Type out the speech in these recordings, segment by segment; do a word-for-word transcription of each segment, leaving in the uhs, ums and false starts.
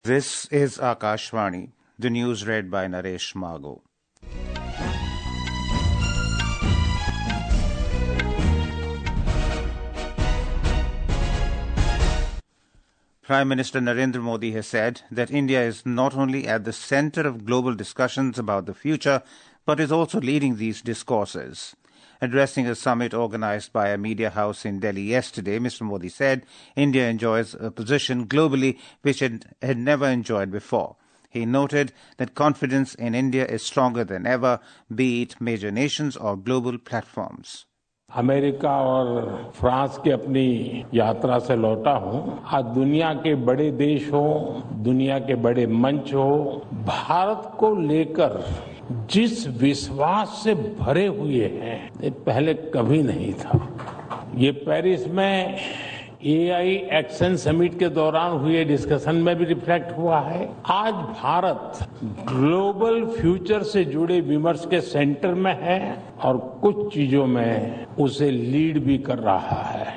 This is Akashvani, the news read by Naresh Margo. Prime Minister Narendra Modi has said that India is not only at the center of global discussions about the future, but is also leading these discourses. Addressing a summit organized by a media house in Delhi yesterday, Mister Modi said India enjoys a position globally which it had never enjoyed before. He noted that confidence in India is stronger than ever, be it major nations or global platforms. America और France की अपनी यात्रा से लौटा हूं। आज दुनिया के बड़े देश हो, दुनिया के बड़े मंच हो, भारत को लेकर जिस विश्वास से भरे हुए हैं, ये पहले कभी नहीं था। ये पेरिस में ए आई एक्शन समिट के दौरान हुए डिस्कशन में भी रिफ्लेक्ट हुआ है। आज भारत ग्लोबल फ्यूचर से जुड़े विमर्श के सेंटर में है और कुछ चीजों में उसे लीड भी कर रहा है।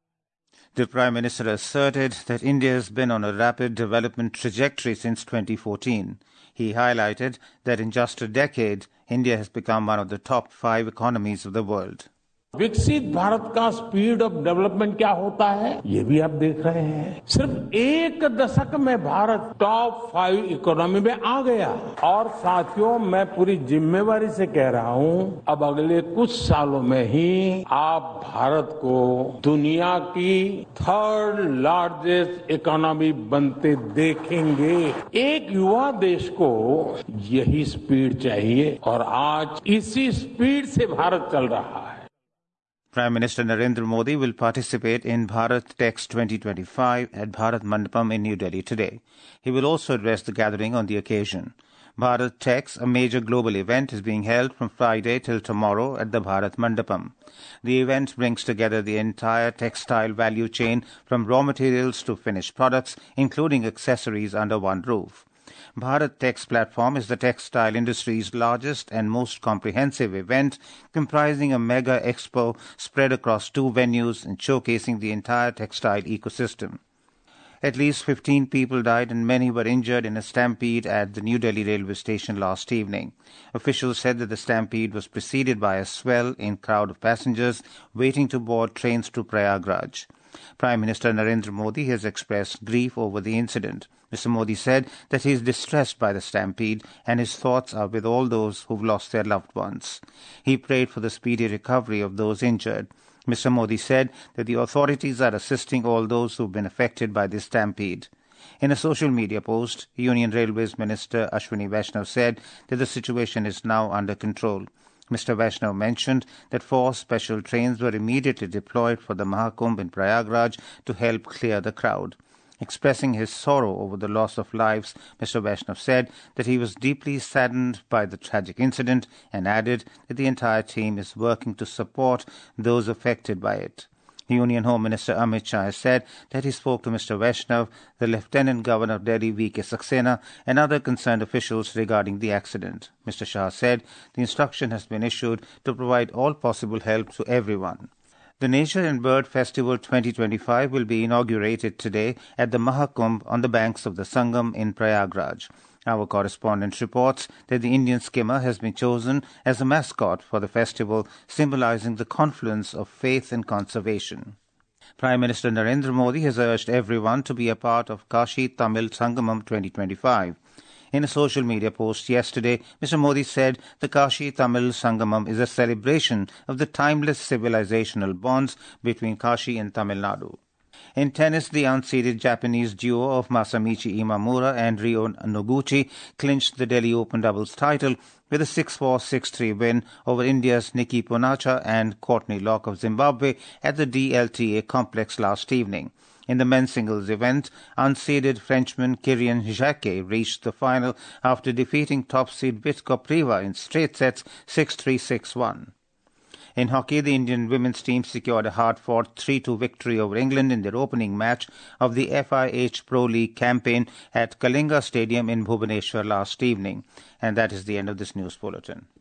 The Prime Minister asserted that India has been on a rapid development trajectory since twenty fourteen. He highlighted that in just a decade, India has become one of the top five economies of the world. विकसित भारत का speed of development क्या होता है, ये भी आप देख रहे हैं। सिर्फ एक दशक में भारत टॉप फाइव इकोनॉमी में आ गया। और साथियों, मैं पूरी जिम्मेवारी से कह रहा हूं, अब अगले कुछ सालों में ही आप भारत को दुनिया की थर्ड लार्जेस्ट इकोनॉमी बनते देखेंगे। एक युवा देश को यही स्पीड चाहिए और आज इसी स्पीड से भारत चल रहा है। Prime Minister Narendra Modi will participate in Bharat Techs twenty twenty-five at Bharat Mandapam in New Delhi today. He will also address the gathering on the occasion. Bharat Techs, a major global event, is being held from Friday till tomorrow at the Bharat Mandapam. The event brings together the entire textile value chain from raw materials to finished products, including accessories, under one roof. Bharat Techs platform is the textile industry's largest and most comprehensive event, comprising a mega expo spread across two venues and showcasing the entire textile ecosystem. At least fifteen people died and many were injured in a stampede at the New Delhi railway station last evening. Officials said that the stampede was preceded by a swell in crowd of passengers waiting to board trains to Prayagraj. Prime Minister Narendra Modi has expressed grief over the incident. Mister Modi said that he is distressed by the stampede and his thoughts are with all those who've lost their loved ones. He prayed for the speedy recovery of those injured. Mister Modi said that the authorities are assisting all those who've been affected by this stampede. In a social media post, Union Railways Minister Ashwini Vaishnav said that the situation is now under control. Mister Vaishnav mentioned that four special trains were immediately deployed for the Mahakumbh in Prayagraj to help clear the crowd. Expressing his sorrow over the loss of lives, Mister Vaishnav said that he was deeply saddened by the tragic incident and added that the entire team is working to support those affected by it. Union Home Minister Amit Shah has said that he spoke to Mister Vaishnav, the Lieutenant Governor of Delhi V K Saxena, and other concerned officials regarding the accident. Mister Shah said the instruction has been issued to provide all possible help to everyone. The Nature and Bird Festival twenty twenty-five will be inaugurated today at the Mahakumbh on the banks of the Sangam in Prayagraj. Our correspondent reports that the Indian skimmer has been chosen as a mascot for the festival, symbolizing the confluence of faith and conservation. Prime Minister Narendra Modi has urged everyone to be a part of Kashi Tamil Sangamam twenty twenty-five. In a social media post yesterday, Mister Modi said the Kashi Tamil Sangamam is a celebration of the timeless civilizational bonds between Kashi and Tamil Nadu. In tennis, the unseeded Japanese duo of Masamichi Imamura and Ryo Noguchi clinched the Delhi Open doubles title with a six four, six three win over India's Nikki Ponacha and Courtney Locke of Zimbabwe at the D L T A complex last evening. In the men's singles event, unseeded Frenchman Kyrian Jacquet reached the final after defeating top seed Vit Kopriva in straight sets six three, six one. In hockey, the Indian women's team secured a hard-fought three two victory over England in their opening match of the F I H Pro League campaign at Kalinga Stadium in Bhubaneswar last evening. And that is the end of this news bulletin.